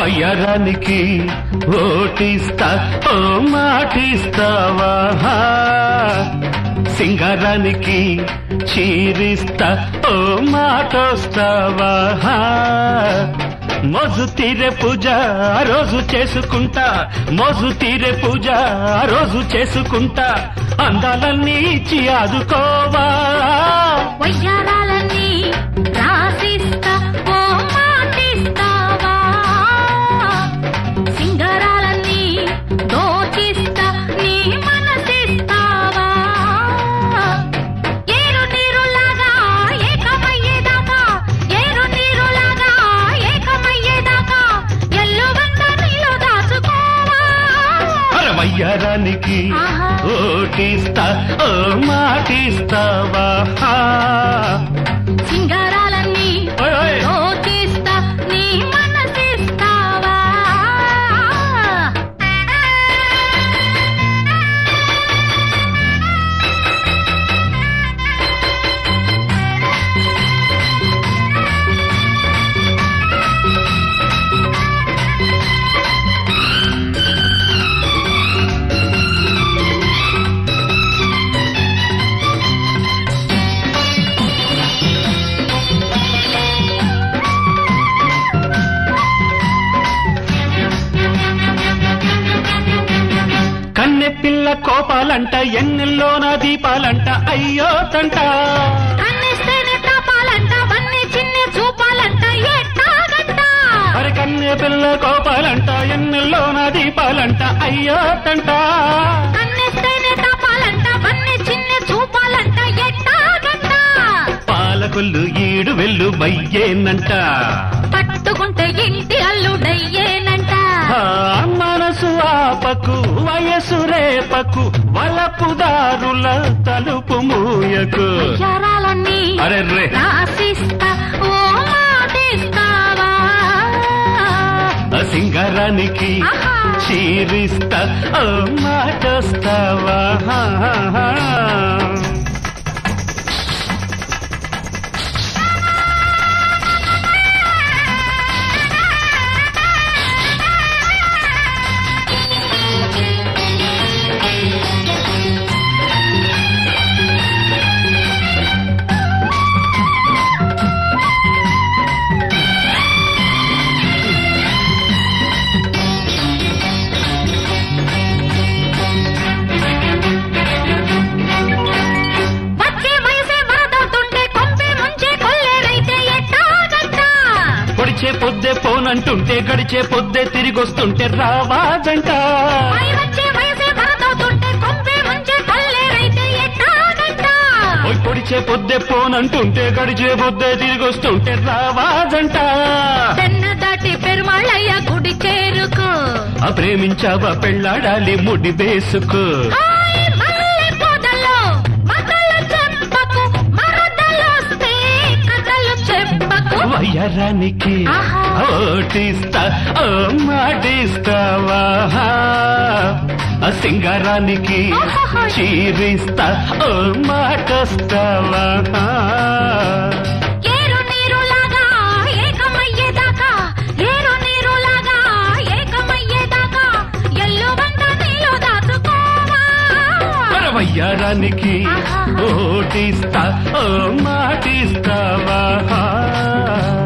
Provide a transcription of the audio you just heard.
వయ్యారానికి ఓటిస్తా ఓ మాటిస్తావా సింగారానికి చీరిస్తా ఓ మాటొస్తావా మోజు తీరే పూజ ఆ రోజు చేసుకుంటా మోజు తీరే పూజ ఆ రోజు చేసుకుంటా అందాలన్నీ ఇచ్చి ఆదుకోవా వయ్యారాలన్నీ రాసిస్తా ఓ మాటిస్తావా సింగారాలన్నీ దోచిస్తా నీ మనసిస్తావా ఏరు నీరులాగా ఏకమయ్యేదాకా ఏరు నీరులాగా ఏకమయ్యేదాకా ఎల్లువంత నీలో దాచుకోవా వయ్యారానికి ఓటిస్తా ఓ మాటిస్తావా సింగారాలన్నీ దోచిస్తా నీ మనసిస్తావా పిల్ల కోపాలంట ఎన్నెల్లోన దీపాలంట అయ్యో తంట కన్నిస్తేనే తాపాలంట వన్ని చిన్ని చూపాలంట ఎట్టాగంట అరే కన్నె పిల్ల కోపాలంట ఎన్నెల్లోన దీపాలంట అయ్యో తంట కన్నిస్తేనే తాపాలంట వన్ని చిన్ని చూపాలంట ఎట్టాగంట పాలకొల్లు ఈడు వెళ్ళు మయ్యేనంట పట్టుకుంటే ఇంటి అల్లుడయ్యేనంట మనసు ఆపకు వయసు రేపకు వలపుదారుల తలుపు మూయకు వయ్యారాలన్నీ అరెర్రే రాసిస్తా ఓ మాటిస్తావా సింగారానికి చీరిస్తా ఓ మాటొస్తావా పొడిచే పొద్దే పోనంటుంటే గడిచే పొద్దే తిరిగొస్తుంటే రావాజంట పొడిచే పొద్దే పోనంటుంటే గడిచే పొద్దే తిరిగొస్తుంటే రావాజంట దాటి పెరుమాళయ్య గుడి చేరుకు ప్రేమించావా పెళ్ళాడాలి ముడి వేసుకో వయ్యారానికి ఓటిస్తా ఓ మాటిస్తావా సింగారానికి చీరిస్తా ఓ మాటొస్తావా ఏరు నీరులాగా ఏకమయ్యేదాకా ఏరు నీరులాగా ఏకమయ్యేదాకా ఎల్లువంత నీలో దాచుకోవా వయ్యారానికి ఓటిస్తా ఓ మాటిస్తావా